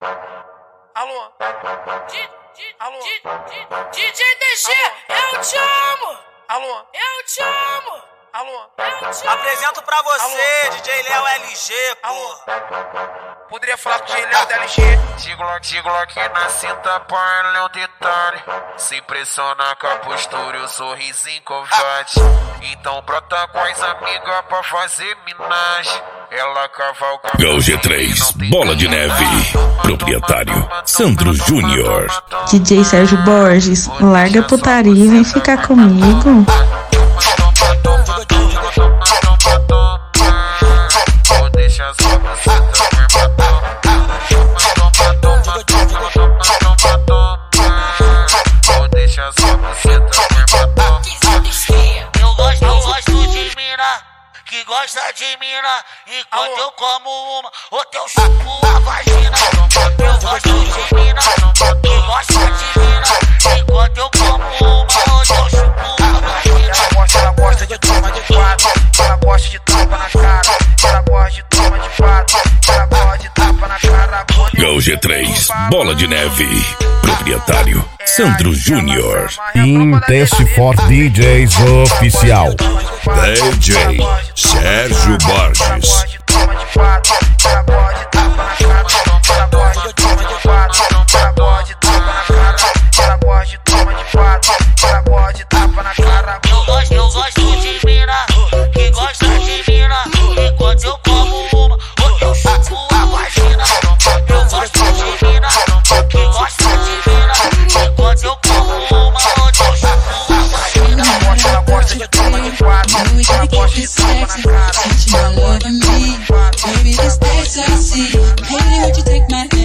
Alô? Alô? DJ DG, eu te amo! Alô? Eu te amo! Alô? Eu te amo! Apresento pra você, alô? DJ Léo LG, pô. Alô? Poderia falar com o DJ Léo da LG? Digo aqui na cinta, põe é um detalhe. Se impressiona com a postura e o sorrisinho covarde. Então brota com as amigas pra fazer minagem. Ela cavalga Gal G3, Bola de Neve. Proprietário Sandro Júnior. DJ Sérgio Borges, larga a putaria e vem ficar comigo. Eu gosto de mina que gosta de mina. Enquanto eu como uma, ou teu chupo a vagina. Eu gosto de mina que gosta de mina. Enquanto eu como uma, ou teu chupo a vagina. Ela gosta de toma de quatro. Ela gosta de tapa na cara. Ela gosta de toma de quatro. Ela gosta de tapa na cara. Gal G3, Bola de Neve. Proprietário Sandro Júnior. Intense for DJs Oficial. DJ Sérgio Borges. Eu gosto de mina que gosta de mina. Enquanto eu como uma, ou teu chupo a vagina. Eu gosto de mina que gosta de mina. Enquanto eu como uma, ou teu chupo a vagina. Ela gosta de toma de quatro. Ela gosta de tapa na cara. Baby, this tastes so sweet. Baby, would you take my